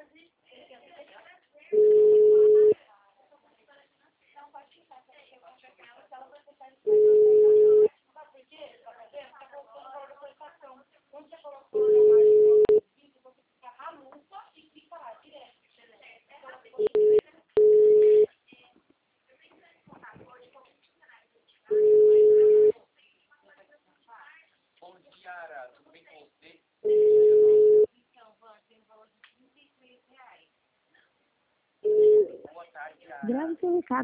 Bom dia, Ara. Tudo bem com você? Boa tarde, Ara. Grave seu recado.